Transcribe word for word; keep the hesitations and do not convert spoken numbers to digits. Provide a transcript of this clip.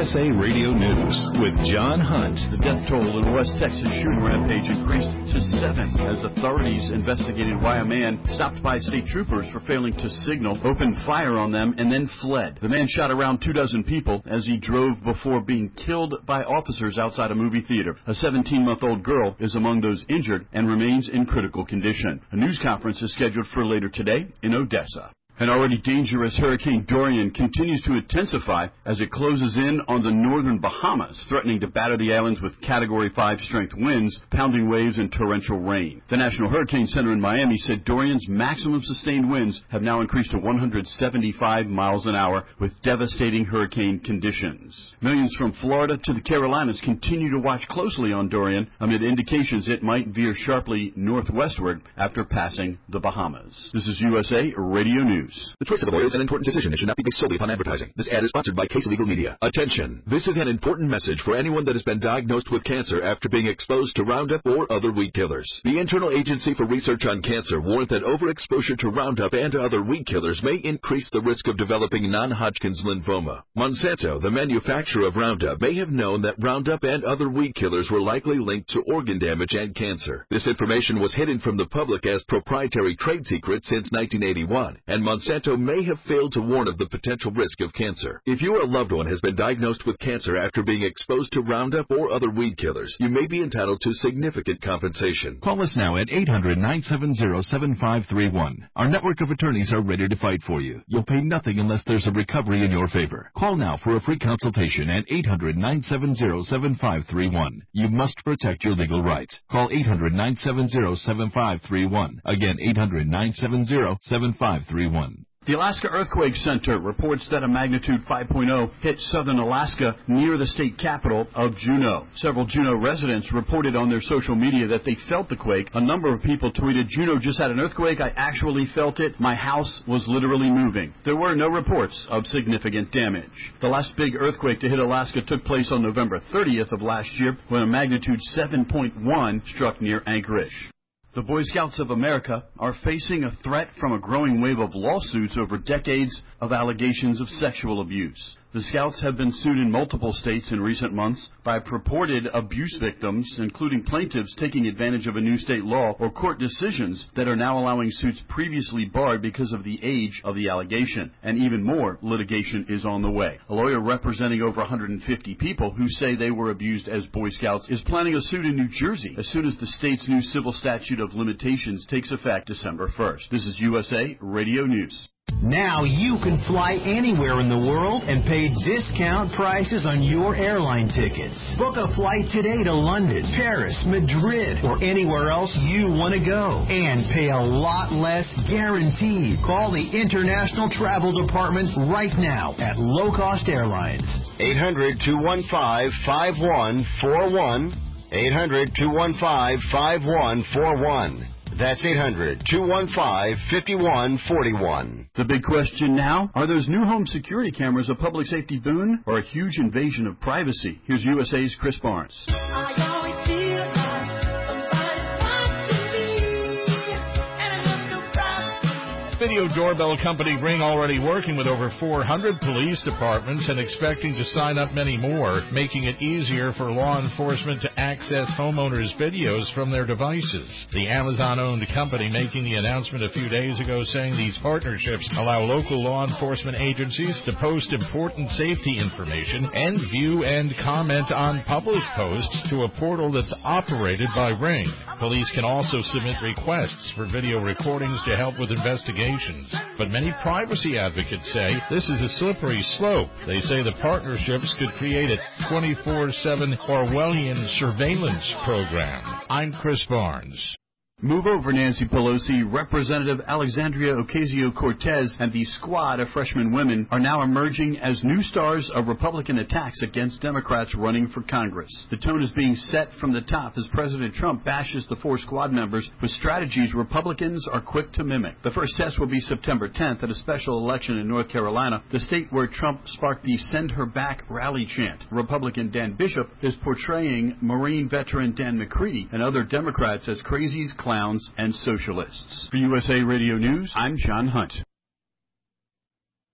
S A Radio News with John Hunt. The death toll in a West Texas shooting rampage increased to seven as authorities investigated why a man stopped by state troopers for failing to signal, opened fire on them, and then fled. The man shot around two dozen people as he drove before being killed by officers outside a movie theater. A seventeen-month-old girl is among those injured and remains in critical condition. A news conference is scheduled for later today in Odessa. An already dangerous Hurricane Dorian continues to intensify as it closes in on the northern Bahamas, threatening to batter the islands with Category five strength winds, pounding waves, and torrential rain. The National Hurricane Center in Miami said Dorian's maximum sustained winds have now increased to one hundred seventy-five miles an hour with devastating hurricane conditions. Millions from Florida to the Carolinas continue to watch closely on Dorian amid indications it might veer sharply northwestward after passing the Bahamas. This is U S A Radio News. The choice of a lawyer is an important decision and should not be based solely upon advertising. This ad is sponsored by Case Legal Media. Attention! This is an important message for anyone that has been diagnosed with cancer after being exposed to Roundup or other weed killers. The Internal Agency for Research on Cancer warned that overexposure to Roundup and other weed killers may increase the risk of developing non-Hodgkin's lymphoma. Monsanto, the manufacturer of Roundup, may have known that Roundup and other weed killers were likely linked to organ damage and cancer. This information was hidden from the public as proprietary trade secret since nineteen eighty-one, and Monsanto may have failed to warn of the potential risk of cancer. If your loved one has been diagnosed with cancer after being exposed to Roundup or other weed killers, you may be entitled to significant compensation. Call us now at eight hundred, nine seven zero, seven five three one. Our network of attorneys are ready to fight for you. You'll pay nothing unless there's a recovery in your favor. Call now for a free consultation at eight hundred, nine seven zero, seven five three one. You must protect your legal rights. Call eight hundred, nine seven zero, seven five three one. Again, eight hundred, nine seven zero, seven five three one. The Alaska Earthquake Center reports that a magnitude five point oh hit southern Alaska near the state capital of Juneau. Several Juneau residents reported on their social media that they felt the quake. A number of people tweeted, "Juneau just had an earthquake. I actually felt it. My house was literally moving." There were no reports of significant damage. The last big earthquake to hit Alaska took place on November thirtieth of last year when a magnitude seven point one struck near Anchorage. The Boy Scouts of America are facing a threat from a growing wave of lawsuits over decades of allegations of sexual abuse. The Scouts have been sued in multiple states in recent months by purported abuse victims, including plaintiffs taking advantage of a new state law or court decisions that are now allowing suits previously barred because of the age of the allegation. And even more litigation is on the way. A lawyer representing over one hundred fifty people who say they were abused as Boy Scouts is planning a suit in New Jersey as soon as the state's new civil statute of limitations takes effect December first. This is U S A Radio News. Now you can fly anywhere in the world and pay discount prices on your airline tickets. Book a flight today to London, Paris, Madrid, or anywhere else you want to go. And pay a lot less guaranteed. Call the International Travel Department right now at Low Cost Airlines. eight hundred, two one five, five one four one. eight hundred, two one five, five one four one. That's eight hundred, two one five, five one four one. The big question now, are those new home security cameras a public safety boon or a huge invasion of privacy? Here's U S A's Chris Barnes. I always feel like somebody's watching me, and I have no privacy. Video doorbell company Ring already working with over four hundred police departments and expecting to sign up many more, making it easier for law enforcement to access homeowners' videos from their devices. The Amazon-owned company making the announcement a few days ago saying these partnerships allow local law enforcement agencies to post important safety information and view and comment on public posts to a portal that's operated by Ring. Police can also submit requests for video recordings to help with investigations. But many privacy advocates say this is a slippery slope. They say the partnerships could create a twenty-four seven Orwellian surveillance program. I'm Chris Barnes. Move over, Nancy Pelosi. Representative Alexandria Ocasio-Cortez and the squad of freshman women are now emerging as new stars of Republican attacks against Democrats running for Congress. The tone is being set from the top as President Trump bashes the four squad members with strategies Republicans are quick to mimic. The first test will be September tenth at a special election in North Carolina, the state where Trump sparked the Send Her Back rally chant. Republican Dan Bishop is portraying Marine veteran Dan McCready and other Democrats as crazies, clowns, and socialists. For U S A Radio News, I'm John Hunt.